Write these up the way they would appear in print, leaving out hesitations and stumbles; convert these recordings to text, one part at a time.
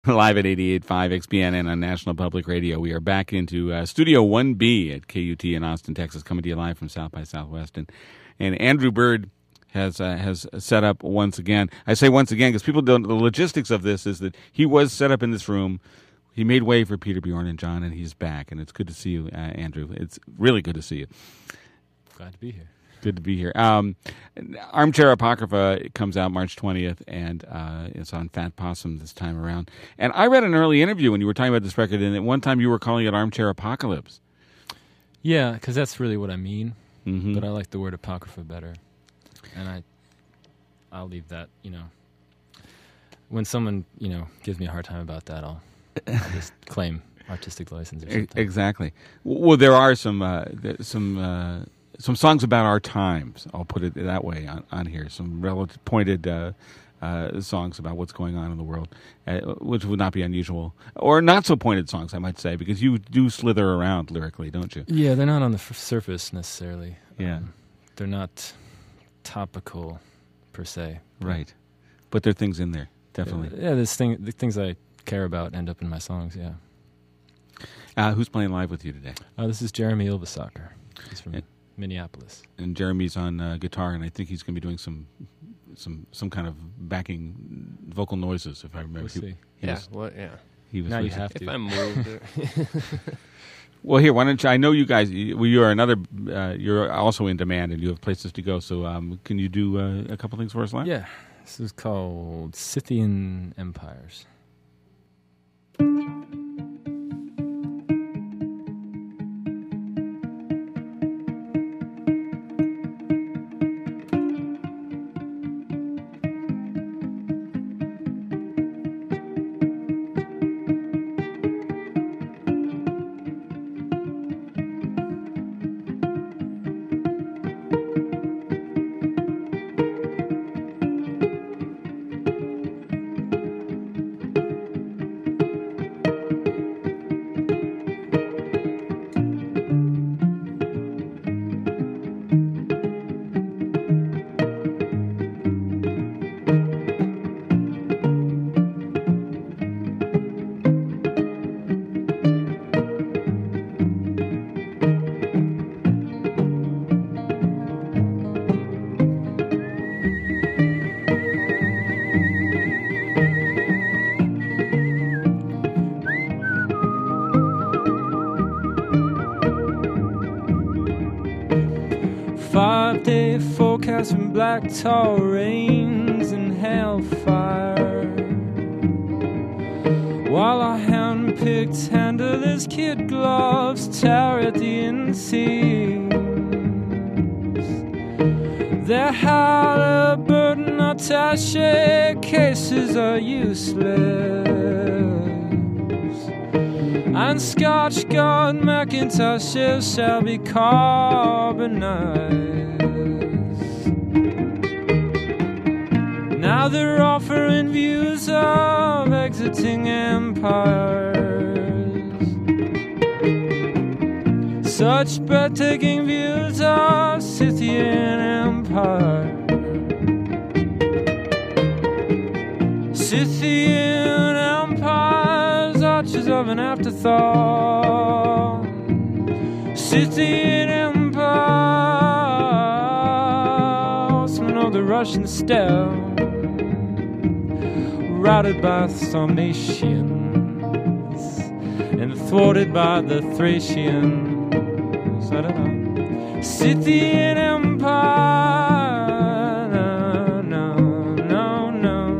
Live at 88.5 XPNN on National Public Radio. We are back into Studio 1B at KUT in Austin, Texas, coming to you live from South by Southwest. And Andrew Bird has set up once again. I say once again because people don't. The logistics of this is that he was set up in this room. He made way for Peter, Bjorn, and John, and he's back. And it's good to see you, Andrew. It's really good to see you. Glad to be here. Good to be here. Armchair Apocrypha comes out March 20th, and it's on Fat Possum this time around. And I read an early interview when you were talking about this record, and at one time you were calling it Armchair Apocalypse. Yeah, because that's really what I mean. Mm-hmm. But I like the word Apocrypha better. And I'll leave that, when someone, gives me a hard time about that, I'll just claim artistic license or something. Exactly. Well, there are some songs about our times. I'll put it that way on here. Some relative pointed songs about what's going on in the world, which would not be unusual, or not so pointed songs, I might say, because you do slither around lyrically, don't you? Yeah, they're not on the surface necessarily. Yeah, they're not topical per se. Right, but there are things in there, definitely. Yeah, the things I care about end up in my songs. Yeah. Who's playing live with you today? This is Jeremy Ilvasacker. He's from Minneapolis, and Jeremy's on guitar, and I think he's going to be doing some kind of backing vocal noises, if I remember. We'll see. He was now you have to. If I moved. Well, here, why don't you? I know you guys. You are another. You're also in demand, and you have places to go. So, can you do a couple things for us live? Yeah, this is called Scythian Empires. 5-day forecast from black tar rains and hellfire, while our hand-picked handleless kid gloves tear at the inseams. Their Halliburton attache cases are useless, and Scotch Guard Macintoshes shall be carbonized. Now they're offering views of exiting empires, such breathtaking views of Scythian Empire. Scythian Empire's arches of an afterthought. Scythian Empire, horsemen of the Russian steppe, routed by Sarmatians and thwarted by the Thracians. I don't know. Scythian Empire, no, no, no, no.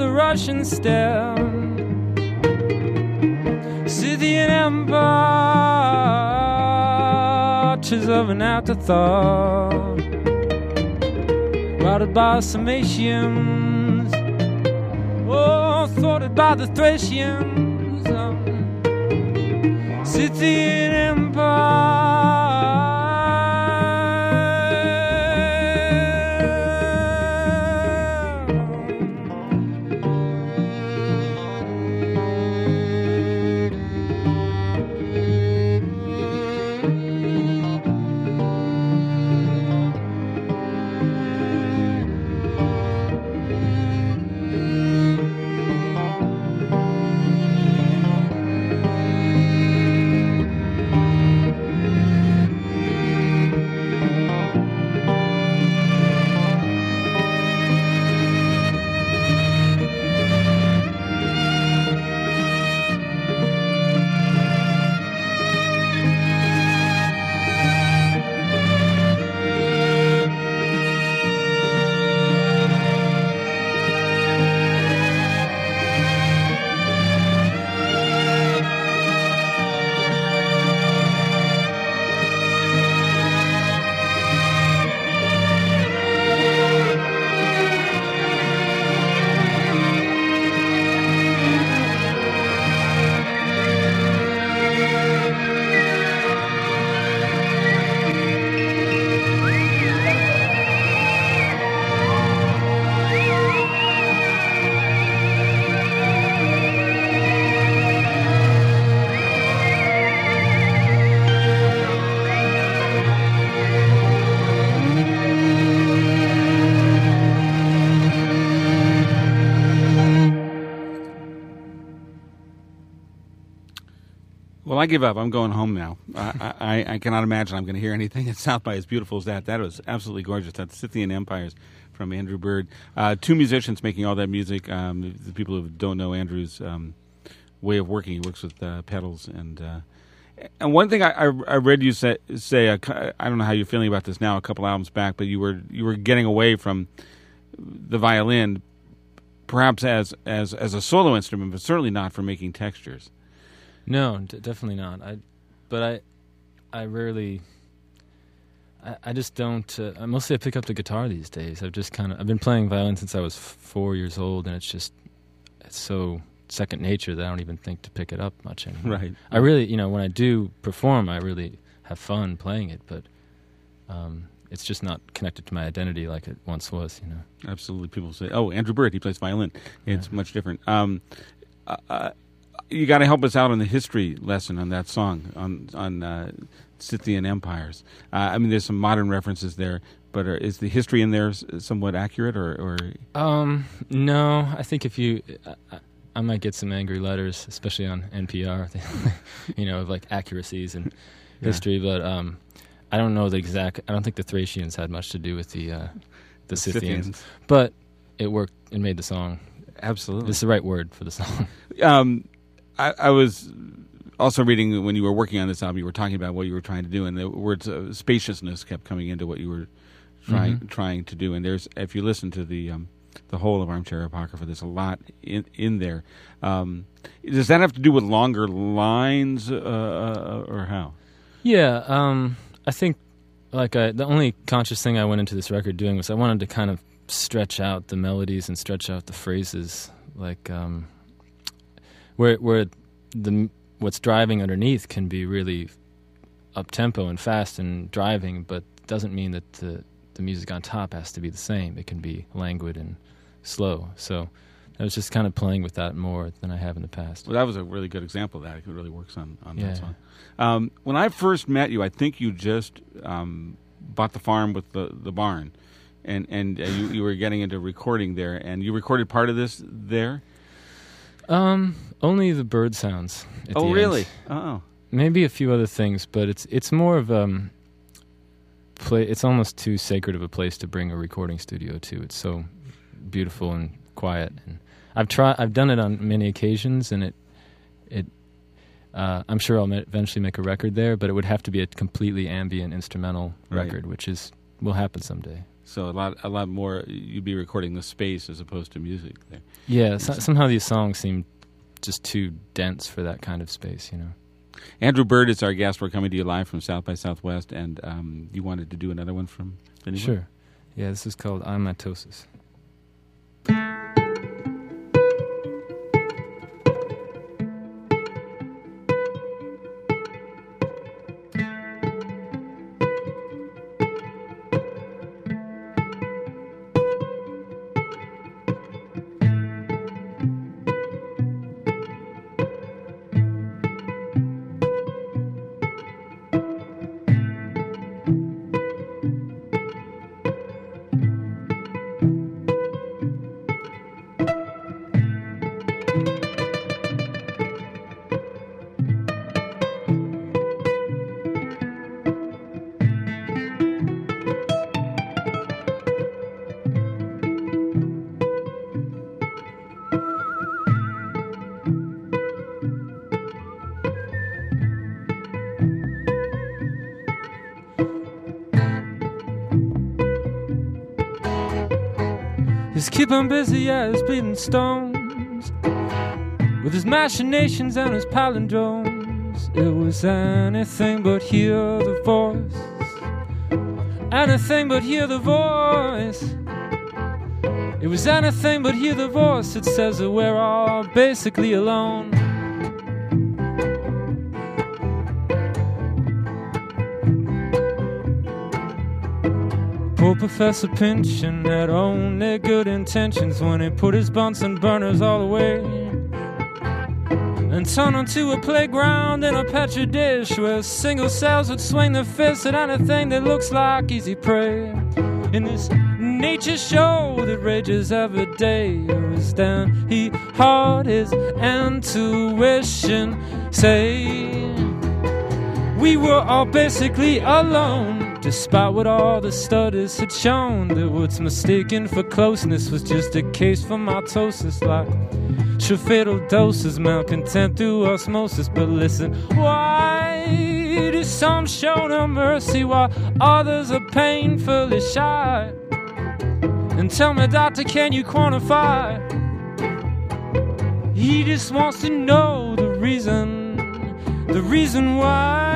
the Russian steppe, Scythian empire, arches of an afterthought, routed by Sarmatians, oh, thwarted by the Thracians, Scythian empire. Well, I give up. I'm going home now. I cannot imagine I'm going to hear anything at South by as beautiful as that. That was absolutely gorgeous. That's Scythian Empires from Andrew Bird. Two musicians making all that music. The people who don't know Andrew's way of working, he works with pedals. And one thing I read you say I don't know how you're feeling about this now, a couple albums back, but you were getting away from the violin, perhaps as a solo instrument, but certainly not for making textures. No, definitely not. I rarely. I just don't. Mostly, I pick up the guitar these days. I've been playing violin since I was 4 years old, and it's so second nature that I don't even think to pick it up much anymore. Right. I really, when I do perform, I really have fun playing it, but it's just not connected to my identity like it once was. Absolutely, people say, "Oh, Andrew Bird, he plays violin." It's much different. You got to help us out on the history lesson on that song on Scythian Empires. I mean, there's some modern references there, but is the history in there somewhat accurate, or? No, I think if you, I might get some angry letters, especially on NPR, of like accuracies and history, but I don't know the exact. I don't think the Thracians had much to do with the Scythians, but it worked. It made the song. Absolutely, it's the right word for the song. I was also reading when you were working on this album, you were talking about what you were trying to do, and the words spaciousness kept coming into what you were trying to do. And there's, if you listen to the whole of Armchair Apocrypha, there's a lot in there. Does that have to do with longer lines, or how? Yeah, I think the only conscious thing I went into this record doing was I wanted to kind of stretch out the melodies and stretch out the phrases, like where what's driving underneath can be really up tempo and fast and driving, but doesn't mean that the music on top has to be the same. It can be languid and slow. So I was just kind of playing with that more than I have in the past. Well, that was a really good example of that. It really works on that song. When I first met you, I think you just bought the farm with the barn, and you were getting into recording there, and you recorded part of this there? Only the bird sounds. Oh, really? Oh, maybe a few other things, but it's more of it's almost too sacred of a place to bring a recording studio to. It's so beautiful and quiet, and I've done it on many occasions, and I'm sure I'll eventually make a record there, but it would have to be a completely ambient instrumental record, which will happen someday. So a lot more. You'd be recording the space as opposed to music there. Yeah, somehow these songs seem just too dense for that kind of space, you know. Andrew Bird is our guest. We're coming to you live from South by Southwest, and you wanted to do another one from the new one? Sure. Yeah, this is called I'm Mitosis. He's keeping busy as bleeding stones with his machinations and his palindromes. It was anything but hear the voice, anything but hear the voice. It was anything but hear the voice that says that we're all basically alone. Poor Professor Pynchon had only good intentions when he put his Bunsen burners all away and turned into a playground in a petri dish where single cells would swing their fists at anything that looks like easy prey. In this nature show that rages every day, it was then he heard his intuition say we were all basically alone. Despite what all the studies had shown, that what's mistaken for closeness was just a case for mitosis, like sure fatal doses, malcontent through osmosis. But listen, why do some show no mercy while others are painfully shy? And tell me, doctor, can you quantify? He just wants to know the reason why.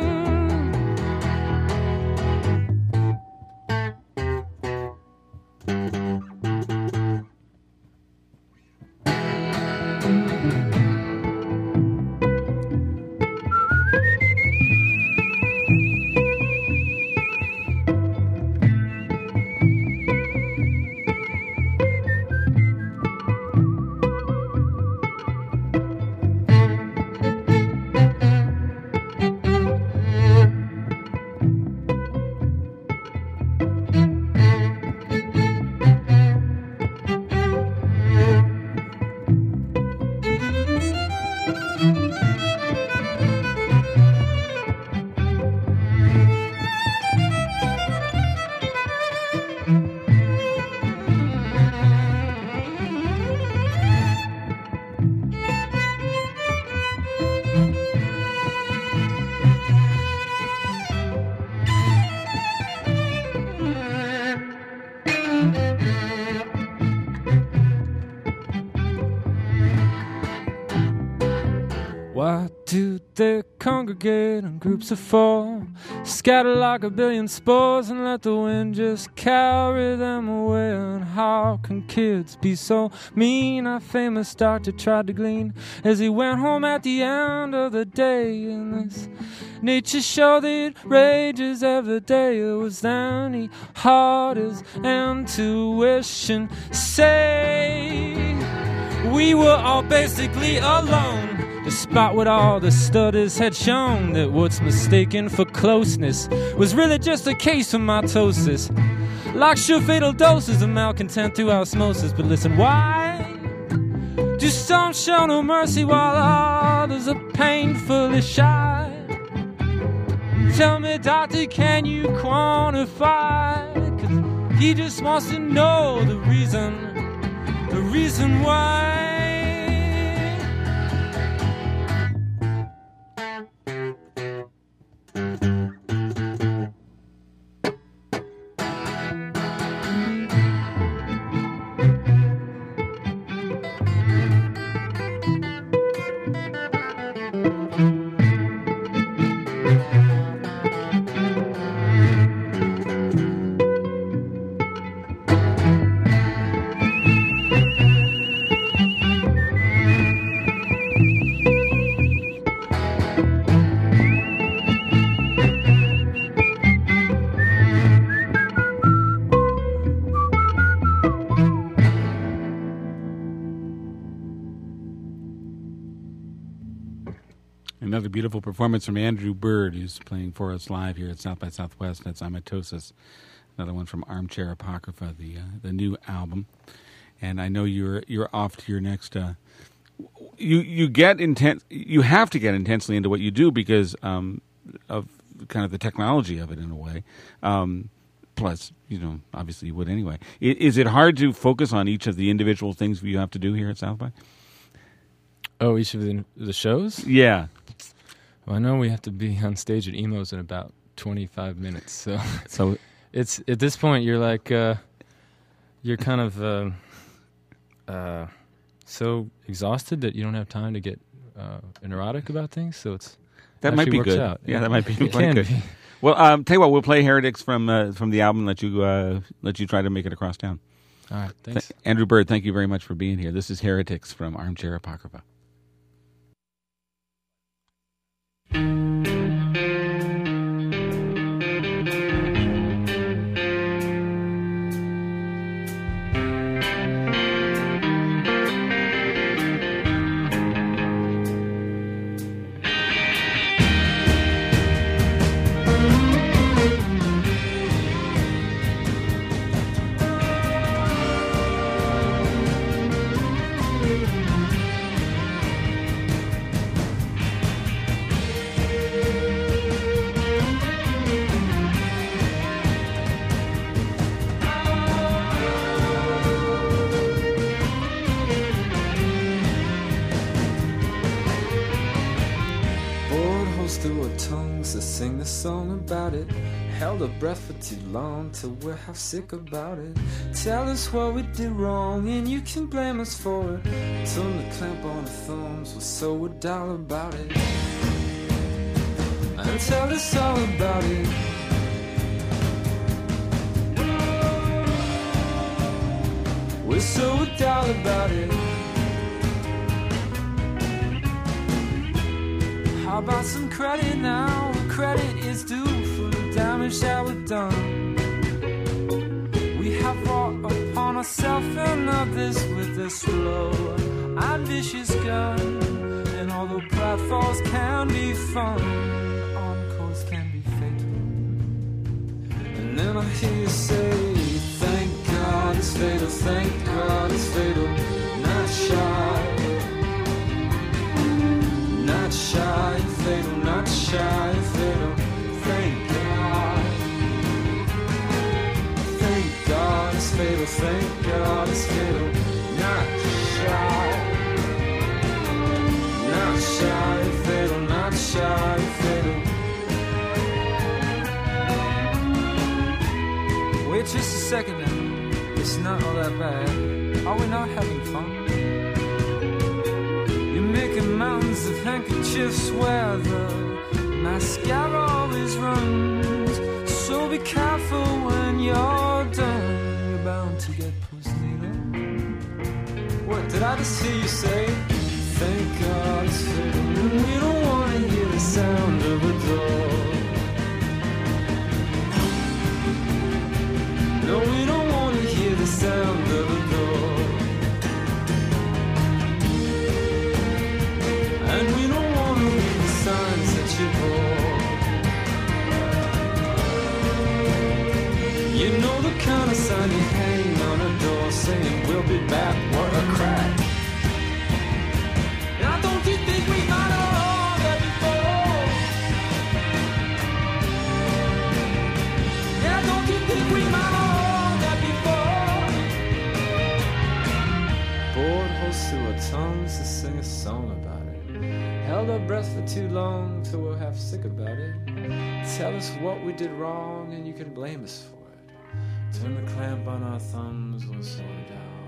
Why do they congregate in groups of four, scatter like a billion spores, and let the wind just carry them away? And how can kids be so mean? Our famous doctor tried to glean as he went home at the end of the day. In this nature show that rages every day, it was then he heard his intuition say we were all basically alone. Despite what all the studies had shown, that what's mistaken for closeness was really just a case of mitosis, like sure fatal doses of malcontent through osmosis. But listen, why do some show no mercy while others are painfully shy? Tell me, doctor, can you quantify? 'Cause he just wants to know the reason why. another beautiful performance from Andrew Bird, who's playing for us live here at South by Southwest. That's Amatosis, another one from Armchair Apocrypha, the new album. And I know you're off to your next. You get intense. You have to get intensely into what you do because of kind of the technology of it in a way. Plus, obviously you would anyway. Is it hard to focus on each of the individual things you have to do here at South by? Oh, each of the shows? Yeah. Well, I know we have to be on stage at Emo's in about 25 minutes. So it's at this point you're like you're kind of so exhausted that you don't have time to get neurotic about things. So that might be good. Out. Yeah, that might be quite good. Be. Well, tell you what, we'll play Heretics from the album. Let you try to make it across town. All right, thanks. Andrew Bird, thank you very much for being here. This is Heretics from Armchair Apocrypha. Sing the song about it. Held our breath for too long till we're half sick about it. Tell us what we did wrong and you can blame us for it. Turn the clamp on our thumbs, we're so dull about it. And tell us all about it. We're so dull about it. How about some credit now? Credit is due for the damage that we've done. We have brought upon ourselves and others with a slow and vicious gun. And although platforms can be fun, encores can be fatal. And then I hear you say, thank God it's fatal, thank God it's fatal. Not shy, not shy, fatal, not shy, fatal. Thank God. Thank God it's fatal, thank God it's fatal. Not shy. Not shy, fatal, not shy, fatal. Wait just a second now. It's not all that bad. Are we not having fun? You're making mountains of handkerchiefs where the mascara always runs. So be careful when you're done. You're bound to get post-natal. What did I just hear you say? Thank God it's fatal. And we don't want to hear the sound of a door. No, we don't want to hear the sound of a door. And we don't want to read the signs that you bore. You know the kind of sign you hang on a door saying we'll be back, what a crack. Now don't you think we might have all that before? Yeah, don't you think we might have all that before? Bored holes through our tongues to sing a song about it. Held our breath for too long till we're half sick about it. Tell us what we did wrong and you can blame us for it. Turn the clamp on our thumbs, we're so down